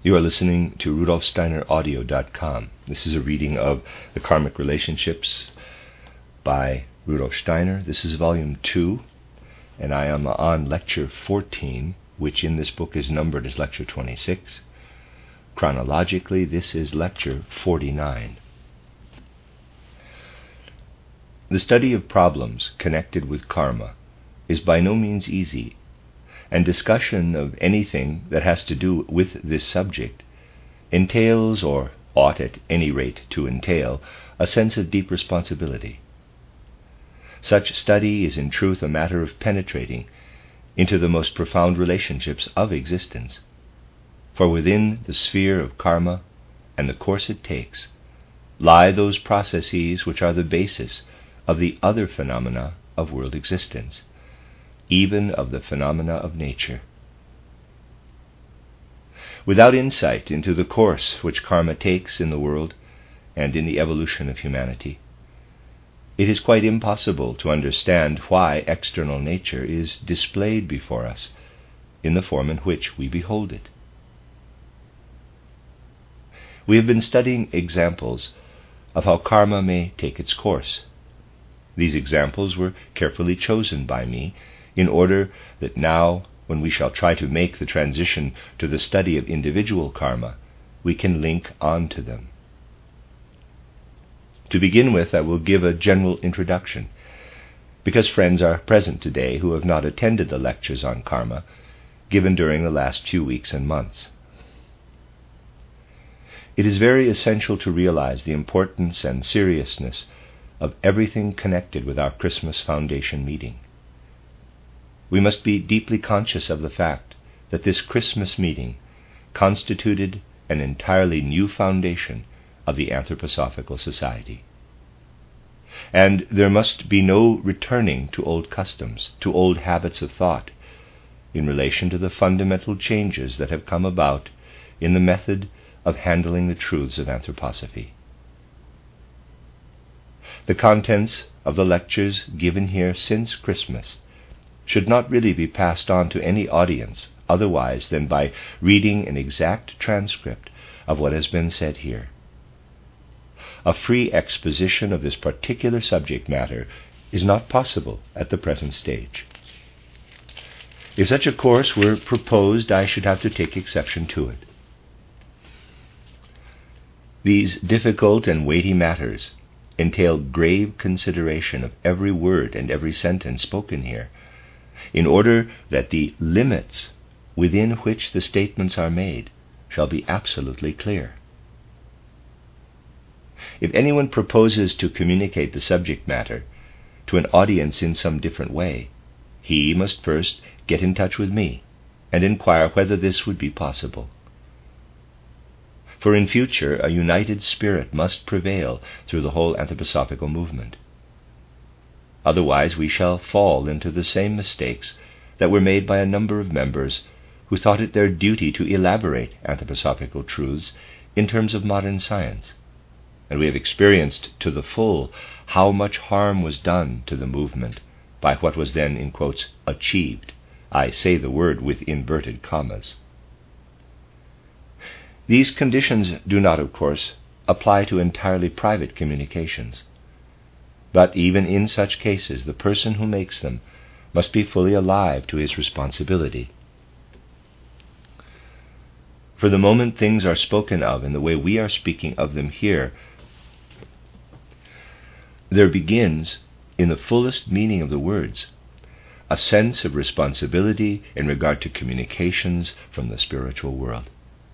You are listening to RudolfSteinerAudio.com. This is a reading of The Karmic Relationships by Rudolf Steiner. This is Volume 2, and I am on Lecture 14, which in this book is numbered as Lecture 26. Chronologically, this is Lecture 49. The study of problems connected with karma is by no means easy, and discussion of anything that has to do with this subject entails, or ought at any rate to entail, a sense of deep responsibility. Such study is in truth a matter of penetrating into the most profound relationships of existence, for within the sphere of karma and the course it takes lie those processes which are the basis of the other phenomena of world existence, even of the phenomena of nature. Without insight into the course which karma takes in the world and in the evolution of humanity, it is quite impossible to understand why external nature is displayed before us in the form in which we behold it. We have been studying examples of how karma may take its course. These examples were carefully chosen by me in order that now, when we shall try to make the transition to the study of individual karma, we can link on to them. To begin with, I will give a general introduction, because friends are present today who have not attended the lectures on karma given during the last few weeks and months. It is very essential to realize the importance and seriousness of everything connected with our Christmas Foundation meeting. We must be deeply conscious of the fact that this Christmas meeting constituted an entirely new foundation of the Anthroposophical Society. And there must be no returning to old customs, to old habits of thought, in relation to the fundamental changes that have come about in the method of handling the truths of anthroposophy. The contents of the lectures given here since Christmas should not really be passed on to any audience otherwise than by reading an exact transcript of what has been said here. A free exposition of this particular subject matter is not possible at the present stage. If such a course were proposed, I should have to take exception to it. These difficult and weighty matters entail grave consideration of every word and every sentence spoken here, in order that the limits within which the statements are made shall be absolutely clear. If anyone proposes to communicate the subject matter to an audience in some different way, he must first get in touch with me and inquire whether this would be possible. For in future a united spirit must prevail through the whole anthroposophical movement. Otherwise we shall fall into the same mistakes that were made by a number of members who thought it their duty to elaborate anthroposophical truths in terms of modern science, and we have experienced to the full how much harm was done to the movement by what was then, in quotes, achieved. I say the word with inverted commas. These conditions do not, of course, apply to entirely private communications. But even in such cases, the person who makes them must be fully alive to his responsibility. For the moment things are spoken of in the way we are speaking of them here, there begins, in the fullest meaning of the words, a sense of responsibility in regard to communications from the spiritual world.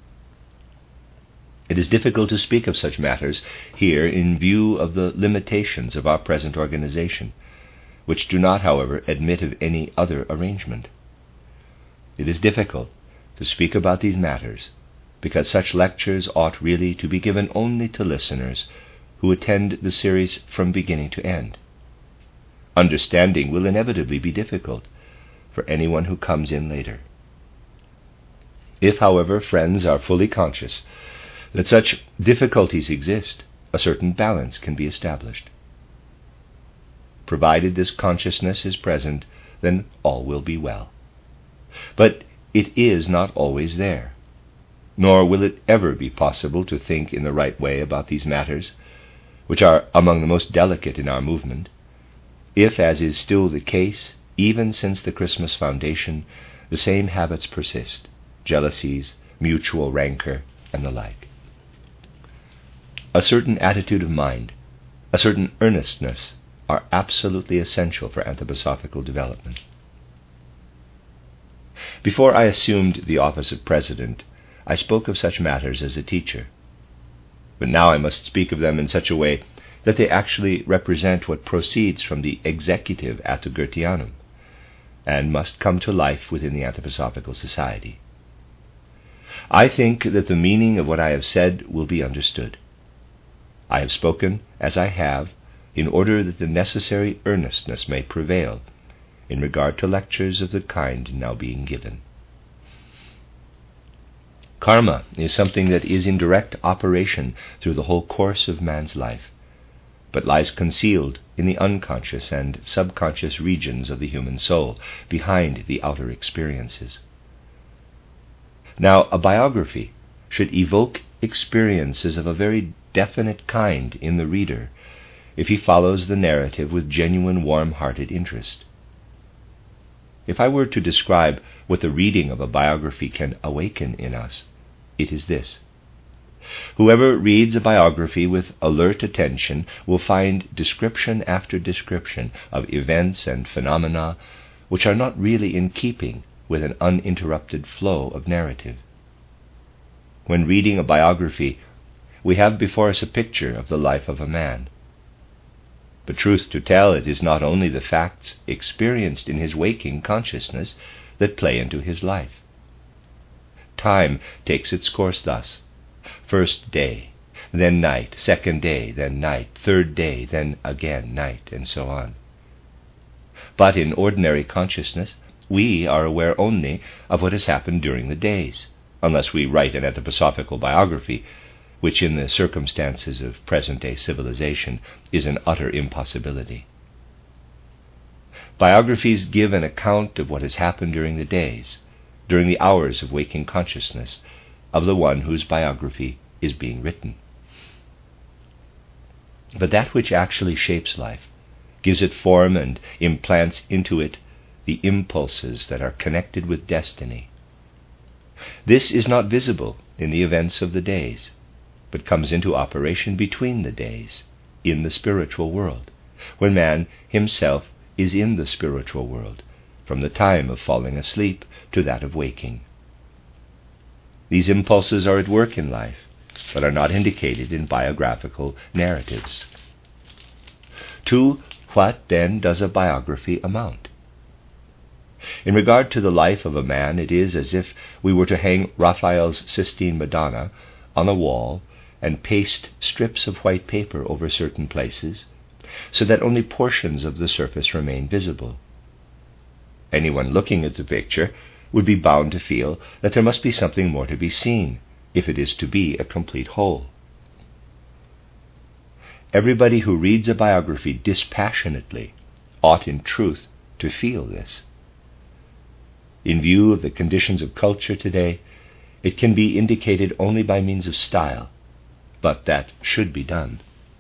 It is difficult to speak of such matters here in view of the limitations of our present organization, which do not, however, admit of any other arrangement. It is difficult to speak about these matters because such lectures ought really to be given only to listeners who attend the series from beginning to end. Understanding will inevitably be difficult for anyone who comes in later. If, however, friends are fully conscious that such difficulties exist, a certain balance can be established. Provided this consciousness is present, then all will be well. But it is not always there. nor will it ever be possible to think in the right way about these matters, which are among the most delicate in our movement, if, as is still the case, even since the Christmas foundation, the same habits persist, jealousies, mutual rancor, and the like. A certain attitude of mind, a certain earnestness, are absolutely essential for anthroposophical development. Before I assumed the office of president, I spoke of such matters as a teacher. But now I must speak of them in such a way that they actually represent what proceeds from the executive Athagurtianum, and must come to life within the Anthroposophical Society. I think that the meaning of what I have said will be understood. I have spoken as I have in order that the necessary earnestness may prevail in regard to lectures of the kind now being given. Karma is something that is in direct operation through the whole course of man's life, but lies concealed in the unconscious and subconscious regions of the human soul, behind the outer experiences. Now, a biography should evoke experiences of a very definite kind in the reader, if he follows the narrative with genuine warm-hearted interest. If I were to describe what the reading of a biography can awaken in us, it is this. Whoever reads a biography with alert attention will find description after description of events and phenomena which are not really in keeping with an uninterrupted flow of narrative. When reading a biography, we have before us a picture of the life of a man. But truth to tell, it is not only the facts experienced in his waking consciousness that play into his life. Time takes its course thus: first day, then night, second day, then night, third day, then again night, and so on. But in ordinary consciousness, we are aware only of what has happened during the days, unless we write an anthroposophical biography, which in the circumstances of present-day civilization is an utter impossibility. Biographies give an account of what has happened during the days, during the hours of waking consciousness, of the one whose biography is being written. But that which actually shapes life, gives it form and implants into it the impulses that are connected with destiny. This is not visible in the events of the days, but comes into operation between the days, in the spiritual world, when man himself is in the spiritual world, from the time of falling asleep to that of waking. These impulses are at work in life, but are not indicated in biographical narratives. To what, then, does a biography amount? In regard to the life of a man, it is as if we were to hang Raphael's Sistine Madonna on a wall and paste strips of white paper over certain places, so that only portions of the surface remain visible. Anyone looking at the picture would be bound to feel that there must be something more to be seen, if it is to be a complete whole. Everybody who reads a biography dispassionately ought in truth to feel this. In view of the conditions of culture today, it can be indicated only by means of style, but that should be done.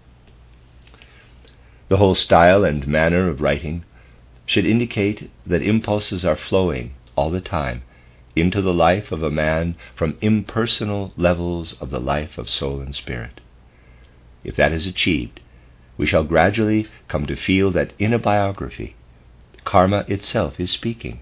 The whole style and manner of writing should indicate that impulses are flowing all the time into the life of a man from impersonal levels of the life of soul and spirit. If that is achieved, we shall gradually come to feel that in a biography, karma itself is speaking.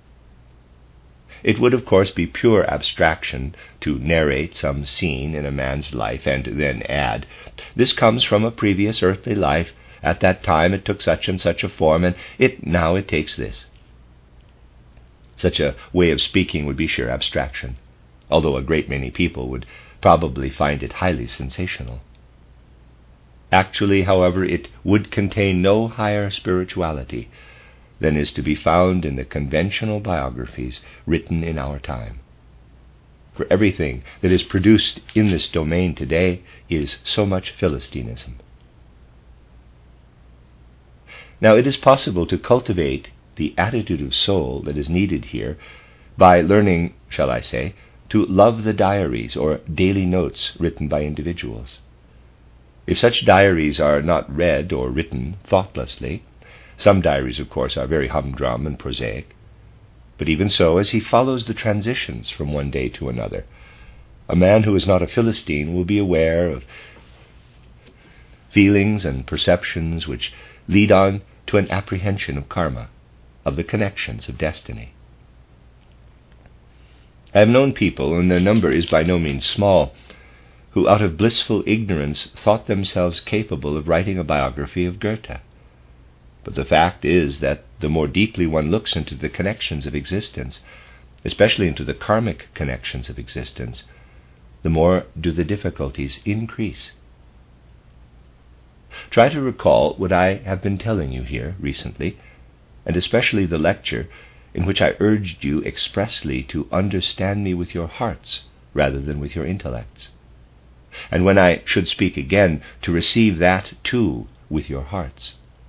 It would, of course, be pure abstraction to narrate some scene in a man's life and then add, "This comes from a previous earthly life. At that time it took such and such a form, and now it takes this." Such a way of speaking would be sheer abstraction, although a great many people would probably find it highly sensational. Actually, however, it would contain no higher spirituality than is to be found in the conventional biographies written in our time. For everything that is produced in this domain today is so much Philistinism. Now, it is possible to cultivate the attitude of soul that is needed here by learning, shall I say, to love the diaries or daily notes written by individuals. If such diaries are not read or written thoughtlessly, some diaries, of course, are very humdrum and prosaic, but even so, as he follows the transitions from one day to another, a man who is not a Philistine will be aware of feelings and perceptions which lead on to an apprehension of karma, of the connections of destiny. I have known people, and their number is by no means small, who out of blissful ignorance thought themselves capable of writing a biography of Goethe. But the fact is that the more deeply one looks into the connections of existence, especially into the karmic connections of existence, the more do the difficulties increase. Try to recall what I have been telling you here recently, and especially the lecture in which I urged you expressly to understand me with your hearts rather than with your intellects, and when I should speak again, to receive that too with your hearts.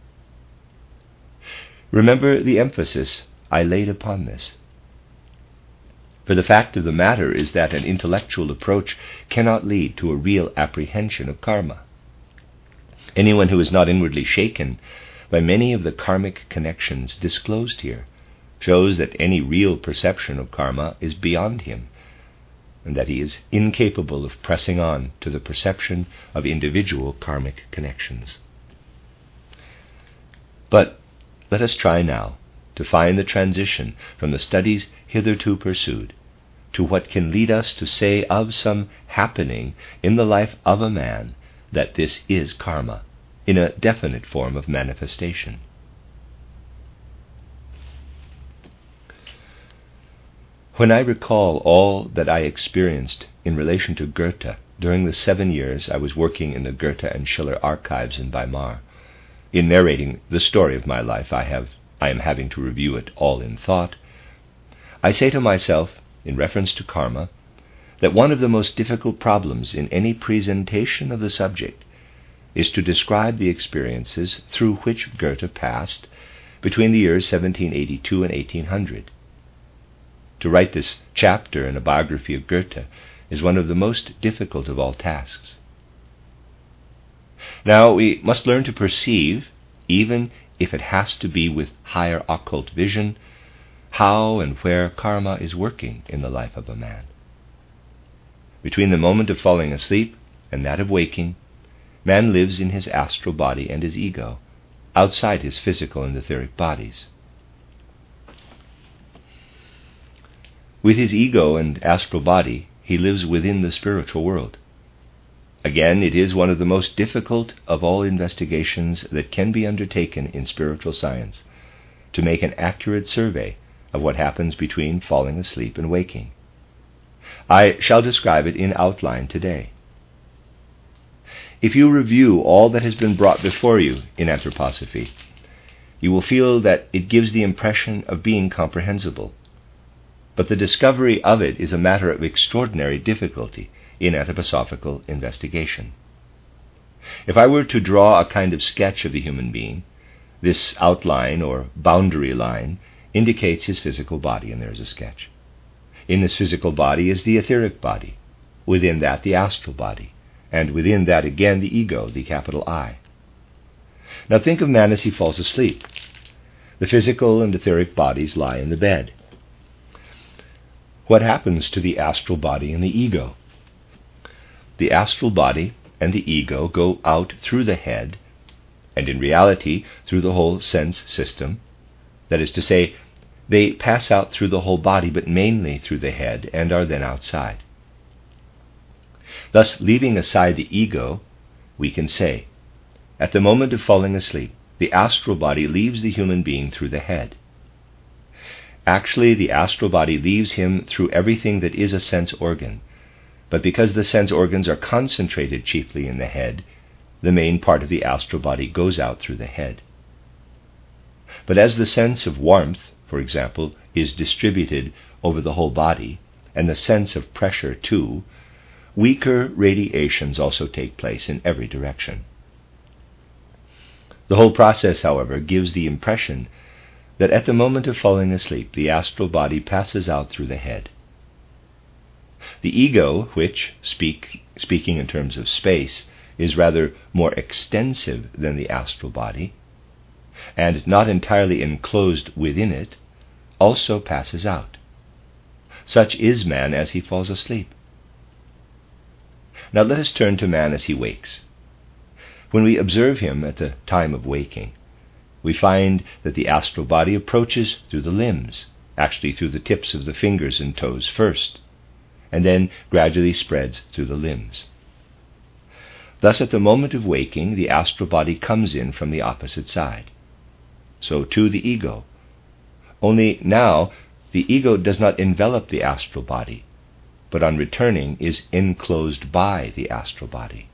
Remember the emphasis I laid upon this. For the fact of the matter is that an intellectual approach cannot lead to a real apprehension of karma. Anyone who is not inwardly shaken by many of the karmic connections disclosed here shows that any real perception of karma is beyond him, and that he is incapable of pressing on to the perception of individual karmic connections. But let us try now to find the transition from the studies hitherto pursued to what can lead us to say of some happening in the life of a man that this is karma, in a definite form of manifestation. When I recall all that I experienced in relation to Goethe during the 7 years I was working in the Goethe and Schiller archives in Weimar, in narrating the story of my life, I am having to review it all in thought, I say to myself, in reference to karma, that one of the most difficult problems in any presentation of the subject is to describe the experiences through which Goethe passed between the years 1782 and 1800. To write this chapter in a biography of Goethe is one of the most difficult of all tasks. Now, we must learn to perceive, even if it has to be with higher occult vision, how and where karma is working in the life of a man. Between the moment of falling asleep and that of waking, man lives in his astral body and his ego, outside his physical and etheric bodies. With his ego and astral body, he lives within the spiritual world. Again, it is one of the most difficult of all investigations that can be undertaken in spiritual science to make an accurate survey of what happens between falling asleep and waking. I shall describe it in outline today. If you review all that has been brought before you in anthroposophy, you will feel that it gives the impression of being comprehensible. But the discovery of it is a matter of extraordinary difficulty in anthroposophical investigation. If I were to draw a kind of sketch of the human being, this outline or boundary line indicates his physical body, and there is a sketch. In this physical body is the etheric body, within that the astral body, and within that again the ego, the capital I. Now think of man as he falls asleep. The physical and etheric bodies lie in the bed. What happens to the astral body and the ego? The astral body and the ego go out through the head, and in reality through the whole sense system. That is to say, they pass out through the whole body, but mainly through the head, and are then outside. Thus, leaving aside the ego, we can say, at the moment of falling asleep, the astral body leaves the human being through the head. Actually, the astral body leaves him through everything that is a sense organ, but because the sense organs are concentrated chiefly in the head, the main part of the astral body goes out through the head. But as the sense of warmth, for example, is distributed over the whole body, and the sense of pressure too, weaker radiations also take place in every direction. The whole process, however, gives the impression that at the moment of falling asleep, the astral body passes out through the head. The ego, which, speaking in terms of space, is rather more extensive than the astral body, and not entirely enclosed within it, also passes out. Such is man as he falls asleep. Now let us turn to man as he wakes. When we observe him at the time of waking, we find that the astral body approaches through the limbs, actually through the tips of the fingers and toes first, and then gradually spreads through the limbs. Thus, at the moment of waking, the astral body comes in from the opposite side. So too the ego. Only now the ego does not envelop the astral body, but on returning is enclosed by the astral body.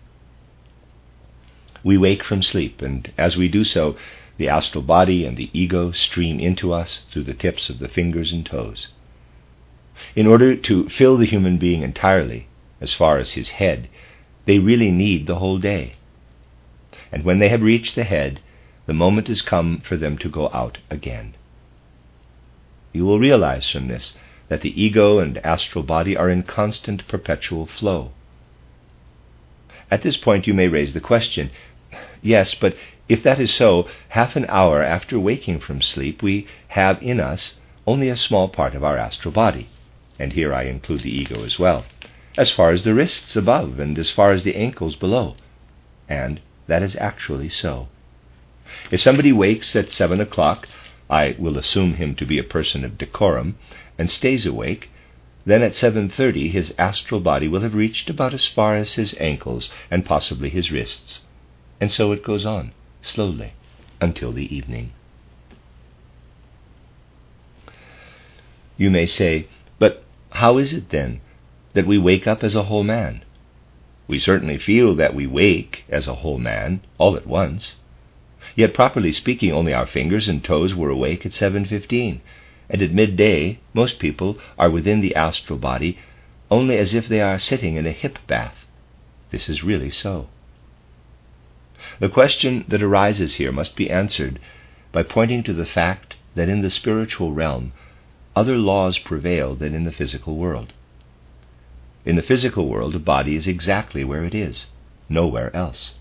We wake from sleep, and as we do so, the astral body and the ego stream into us through the tips of the fingers and toes. In order to fill the human being entirely, as far as his head, they really need the whole day. And when they have reached the head, the moment has come for them to go out again. You will realize from this that the ego and astral body are in constant perpetual flow. At this point you may raise the question, yes, but if that is so, half an hour after waking from sleep we have in us only a small part of our astral body, and here I include the ego as well, as far as the wrists above and as far as the ankles below. And that is actually so. If somebody wakes at 7 o'clock, I will assume him to be a person of decorum, and stays awake, then at 7:30 his astral body will have reached about as far as his ankles and possibly his wrists. And so it goes on, slowly, until the evening. You may say, but how is it then that we wake up as a whole man? We certainly feel that we wake as a whole man all at once. Yet properly speaking, only our fingers and toes were awake at 7:15, and at midday most people are within the astral body only as if they are sitting in a hip bath. This is really so. The question that arises here must be answered by pointing to the fact that in the spiritual realm other laws prevail than in the physical world. In the physical world, the body is exactly where it is, nowhere else.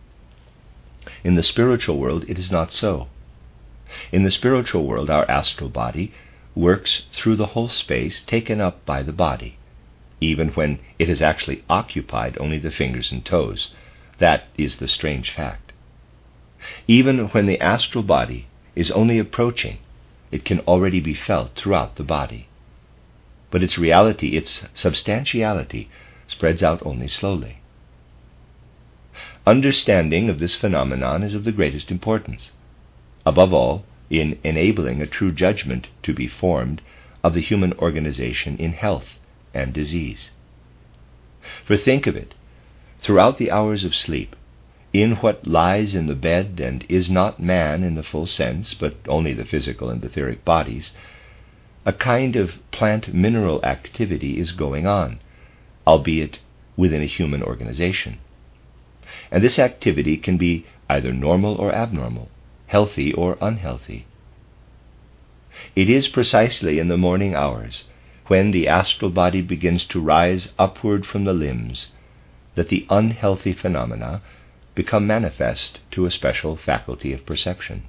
In the spiritual world, it is not so. In the spiritual world, our astral body works through the whole space taken up by the body, even when it has actually occupied only the fingers and toes. That is the strange fact. Even when the astral body is only approaching, it can already be felt throughout the body. But its reality, its substantiality, spreads out only slowly. Understanding of this phenomenon is of the greatest importance, above all in enabling a true judgment to be formed of the human organization in health and disease. For think of it, throughout the hours of sleep, in what lies in the bed and is not man in the full sense, but only the physical and etheric bodies, a kind of plant-mineral activity is going on, albeit within a human organization. And this activity can be either normal or abnormal, healthy or unhealthy. It is precisely in the morning hours, when the astral body begins to rise upward from the limbs, that the unhealthy phenomena become manifest to a special faculty of perception.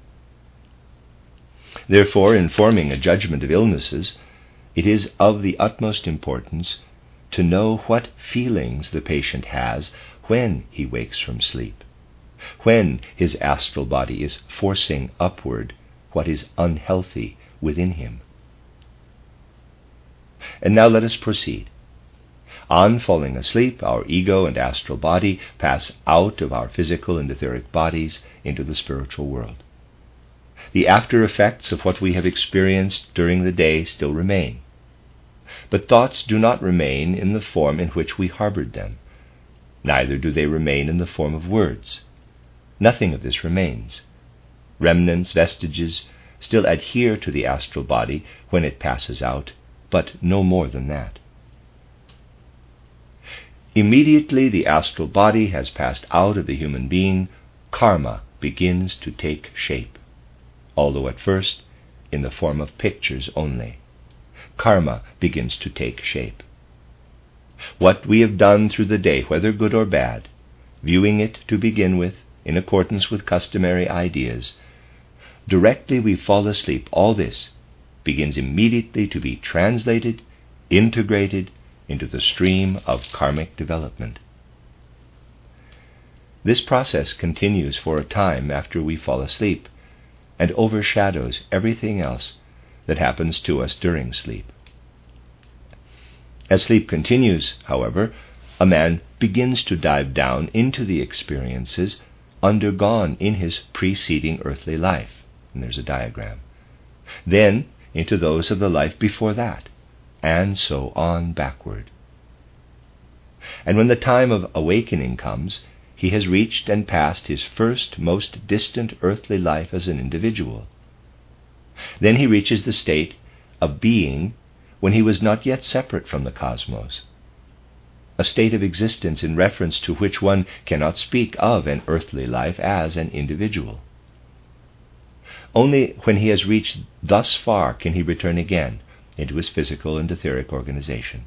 Therefore, in forming a judgment of illnesses, it is of the utmost importance to know what feelings the patient has when he wakes from sleep, when his astral body is forcing upward what is unhealthy within him. And now let us proceed. On falling asleep, our ego and astral body pass out of our physical and etheric bodies into the spiritual world. The after effects of what we have experienced during the day still remain. But thoughts do not remain in the form in which we harbored them. Neither do they remain in the form of words. Nothing of this remains. Remnants, vestiges, still adhere to the astral body when it passes out, but no more than that. Immediately the astral body has passed out of the human being, karma begins to take shape, although at first in the form of pictures only. Karma begins to take shape. What we have done through the day, whether good or bad, viewing it to begin with in accordance with customary ideas, directly we fall asleep, all this begins immediately to be translated, integrated into the stream of karmic development. This process continues for a time after we fall asleep and overshadows everything else that happens to us during sleep. As sleep continues, however, a man begins to dive down into the experiences undergone in his preceding earthly life. And there's a diagram. Then into those of the life before that, and so on backward. And when the time of awakening comes, he has reached and passed his first, most distant earthly life as an individual. Then he reaches the state of being when he was not yet separate from the cosmos, a state of existence in reference to which one cannot speak of an earthly life as an individual. Only when he has reached thus far can he return again into his physical and etheric organization.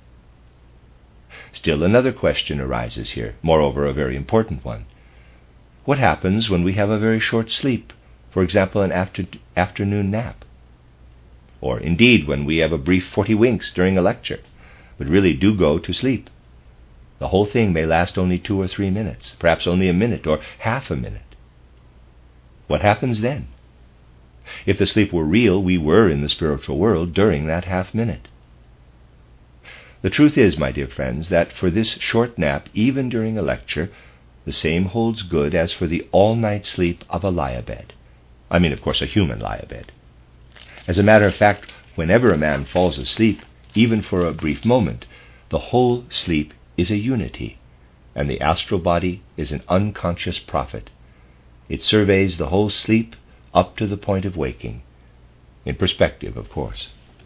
Still another question arises here, moreover a very important one. What happens when we have a very short sleep, for example an afternoon nap? Or indeed when we have a brief 40 winks during a lecture, but really do go to sleep? The whole thing may last only 2 or 3 minutes, perhaps only a minute or half a minute. What happens then? If the sleep were real, we were in the spiritual world during that half minute. The truth is, my dear friends, that for this short nap, even during a lecture, the same holds good as for the all-night sleep of a lie-a-bed. I mean, of course, a human lie-a-bed. As a matter of fact, whenever a man falls asleep, even for a brief moment, the whole sleep is a unity, and the astral body is an unconscious prophet. It surveys the whole sleep up to the point of waking, in perspective, of course.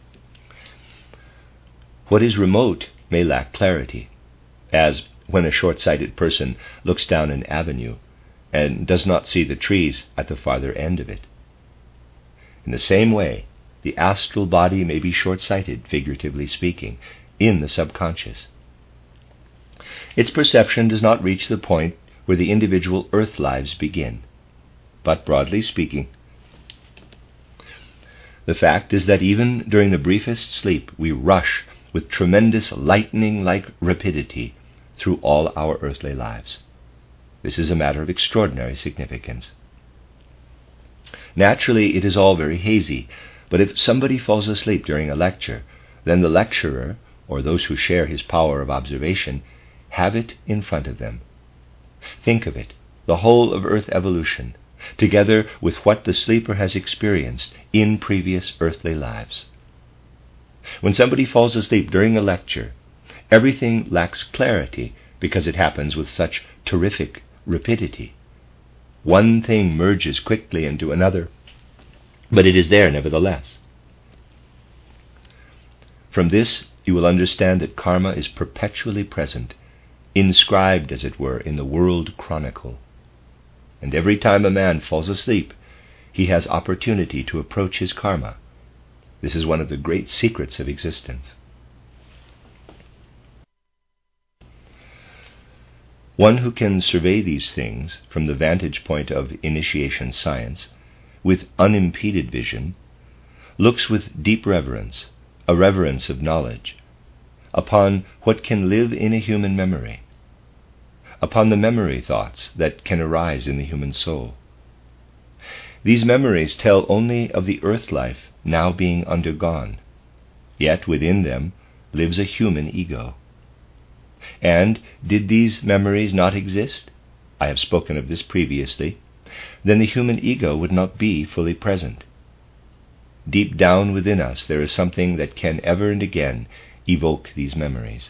What is remote may lack clarity, as when a short-sighted person looks down an avenue and does not see the trees at the farther end of it. In the same way, the astral body may be short-sighted, figuratively speaking, in the subconscious. Its perception does not reach the point where the individual earth lives begin. But broadly speaking, the fact is that even during the briefest sleep, we rush with tremendous lightning-like rapidity through all our earthly lives. This is a matter of extraordinary significance. Naturally, it is all very hazy, but if somebody falls asleep during a lecture, then the lecturer, or those who share his power of observation, have it in front of them. Think of it, the whole of earth evolution, together with what the sleeper has experienced in previous earthly lives. When somebody falls asleep during a lecture, everything lacks clarity because it happens with such terrific rapidity. One thing merges quickly into another, but it is there nevertheless. From this, you will understand that karma is perpetually present, inscribed, as it were, in the world chronicle. And every time a man falls asleep, he has opportunity to approach his karma. This is one of the great secrets of existence. One who can survey these things from the vantage point of initiation science, with unimpeded vision, looks with deep reverence, a reverence of knowledge, upon what can live in a human memory, upon the memory thoughts that can arise in the human soul. These memories tell only of the earth life now being undergone, yet within them lives a human ego. And did these memories not exist, I have spoken of this previously, then the human ego would not be fully present. Deep down within us there is something that can ever and again evoke these memories.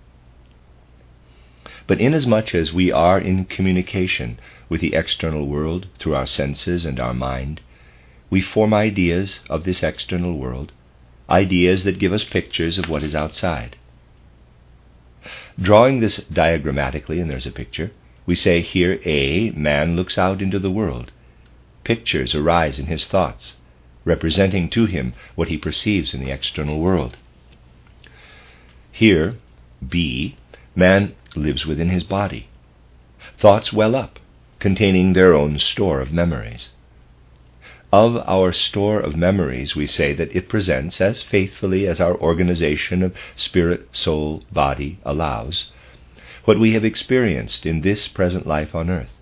But inasmuch as we are in communication with the external world through our senses and our mind, we form ideas of this external world, ideas that give us pictures of what is outside. Drawing this diagrammatically, and there's a picture, we say here A, man looks out into the world. Pictures arise in his thoughts, representing to him what he perceives in the external world. Here, B. Man lives within his body. Thoughts well up, containing their own store of memories. Of our store of memories, we say that it presents, as faithfully as our organization of spirit, soul, body allows, what we have experienced in this present life on earth.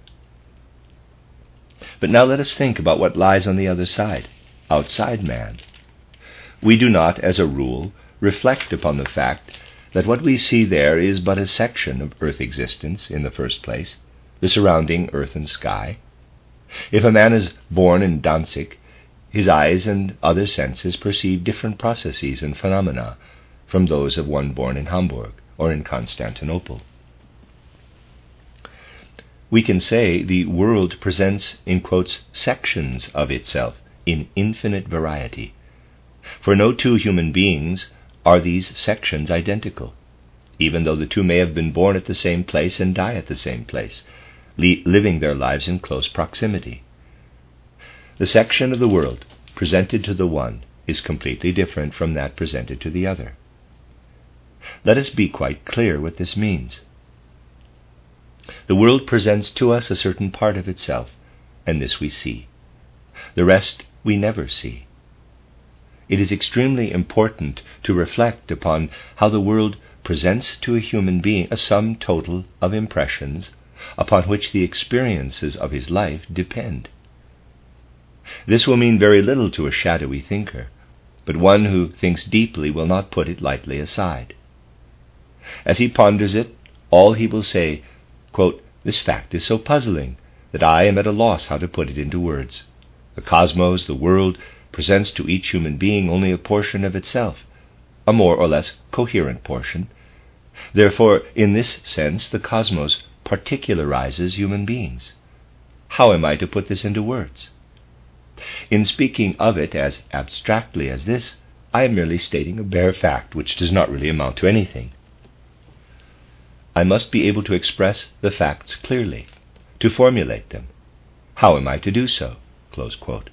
But now let us think about what lies on the other side, outside man. We do not, as a rule, reflect upon the fact that what we see there is but a section of earth existence in the first place, the surrounding earth and sky. If a man is born in Danzig, his eyes and other senses perceive different processes and phenomena from those of one born in Hamburg or in Constantinople. We can say the world presents, in quotes, sections of itself in infinite variety. For no two human beings are these sections identical, even though the two may have been born at the same place and die at the same place, living their lives in close proximity. The section of the world presented to the one is completely different from that presented to the other. Let us be quite clear what this means. The world presents to us a certain part of itself, and this we see. The rest we never see. It is extremely important to reflect upon how the world presents to a human being a sum total of impressions upon which the experiences of his life depend. This will mean very little to a shadowy thinker, but one who thinks deeply will not put it lightly aside. As he ponders it, all he will say, quote, "This fact is so puzzling that I am at a loss how to put it into words. The cosmos, the world, presents to each human being only a portion of itself, a more or less coherent portion. Therefore, in this sense, the cosmos particularizes human beings. How am I to put this into words? In speaking of it as abstractly as this, I am merely stating a bare fact which does not really amount to anything. I must be able to express the facts clearly, to formulate them. How am I to do so?" Close quote.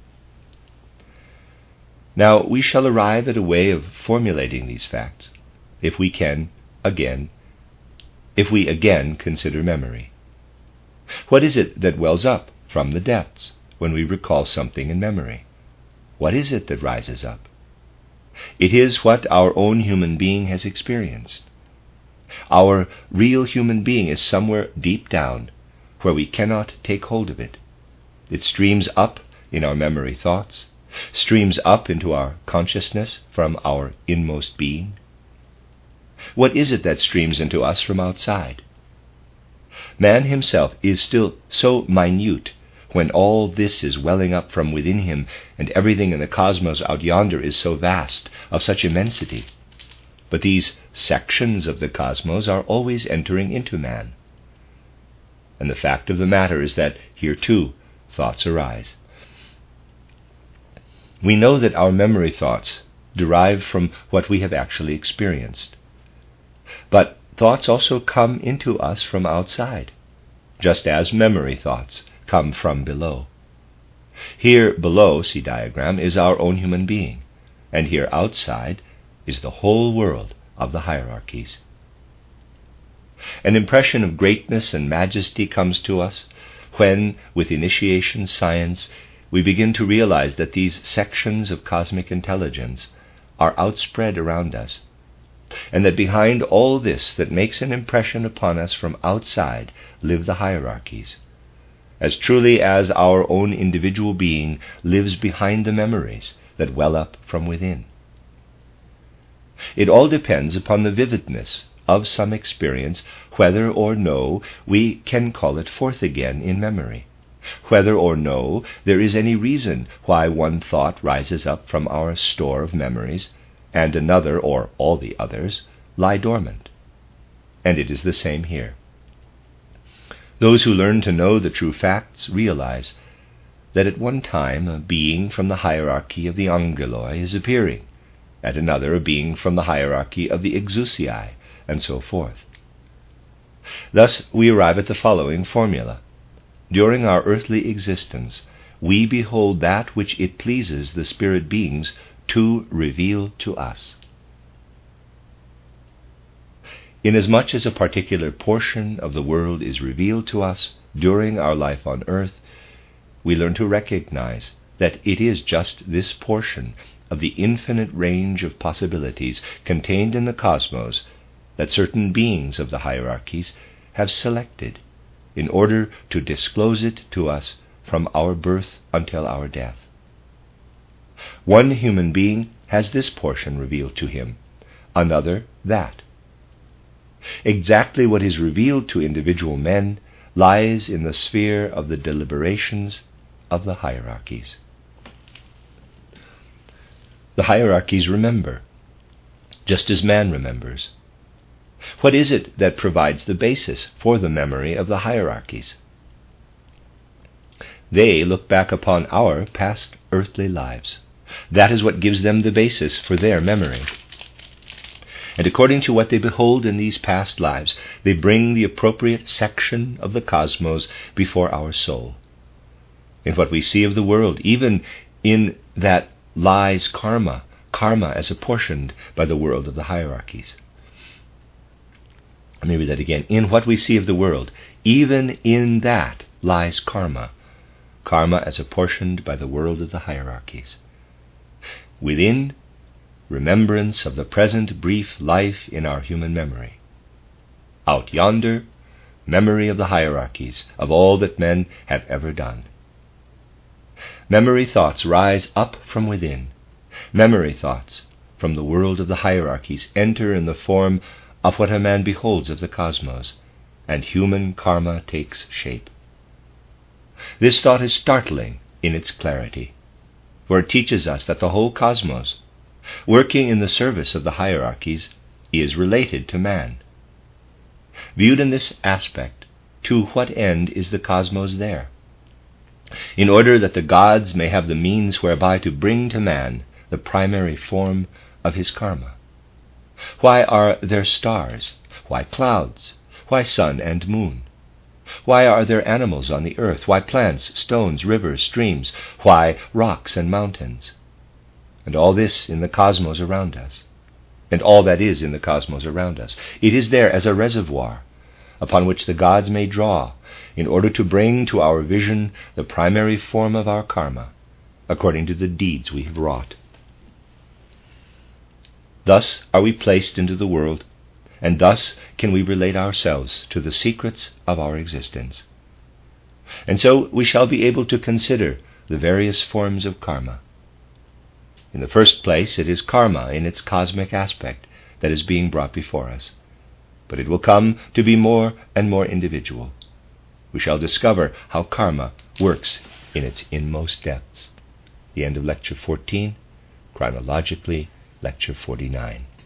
Now, we shall arrive at a way of formulating these facts, if we again consider memory. What is it that wells up from the depths when we recall something in memory? What is it that rises up? It is what our own human being has experienced. Our real human being is somewhere deep down, where we cannot take hold of it. It streams up in our memory thoughts, streams up into our consciousness from our inmost being. What is it that streams into us from outside? Man himself is still so minute when all this is welling up from within him, and everything in the cosmos out yonder is so vast, of such immensity. But these sections of the cosmos are always entering into man. And the fact of the matter is that here too thoughts arise. We know that our memory thoughts derive from what we have actually experienced. But thoughts also come into us from outside, just as memory thoughts come from below. Here below, see diagram, is our own human being, and here outside is the whole world of the hierarchies. An impression of greatness and majesty comes to us when, with initiation science, we begin to realize that these sections of cosmic intelligence are outspread around us, and that behind all this that makes an impression upon us from outside live the hierarchies, as truly as our own individual being lives behind the memories that well up from within. It all depends upon the vividness of some experience, whether or no we can call it forth again in memory, whether or no there is any reason why one thought rises up from our store of memories, and another, or all the others, lie dormant. And it is the same here. Those who learn to know the true facts realize that at one time a being from the hierarchy of the angeloi is appearing, at another a being from the hierarchy of the exousiae, and so forth. Thus we arrive at the following formula. During our earthly existence, we behold that which it pleases the spirit beings to reveal to us. Inasmuch as a particular portion of the world is revealed to us during our life on earth, we learn to recognize that it is just this portion of the infinite range of possibilities contained in the cosmos that certain beings of the hierarchies have selected in order to disclose it to us from our birth until our death. One human being has this portion revealed to him, another that. Exactly what is revealed to individual men lies in the sphere of the deliberations of the hierarchies. The hierarchies remember, just as man remembers. What is it that provides the basis for the memory of the hierarchies? They look back upon our past earthly lives. That is what gives them the basis for their memory. And according to what they behold in these past lives, they bring the appropriate section of the cosmos before our soul. In what we see of the world, even in that lies karma as apportioned by the world of the hierarchies. Let me read that again. In what we see of the world, even in that lies karma as apportioned by the world of the hierarchies. Within, remembrance of the present brief life in our human memory. Out yonder, memory of the hierarchies, of all that men have ever done. Memory thoughts rise up from within. Memory thoughts from the world of the hierarchies enter in the form of what a man beholds of the cosmos, and human karma takes shape. This thought is startling in its clarity, for it teaches us that the whole cosmos, working in the service of the hierarchies, is related to man. Viewed in this aspect, to what end is the cosmos there? In order that the gods may have the means whereby to bring to man the primary form of his karma. Why are there stars? Why clouds? Why sun and moon? Why are there animals on the earth? Why plants, stones, rivers, streams? Why rocks and mountains? And all this in the cosmos around us, and all that is in the cosmos around us. It is there as a reservoir upon which the gods may draw in order to bring to our vision the primary form of our karma, according to the deeds we have wrought. Thus are we placed into the world, and thus can we relate ourselves to the secrets of our existence. And so we shall be able to consider the various forms of karma. In the first place, it is karma in its cosmic aspect that is being brought before us, but it will come to be more and more individual. We shall discover how karma works in its inmost depths. The end of Lecture 14, chronologically, Lecture 49.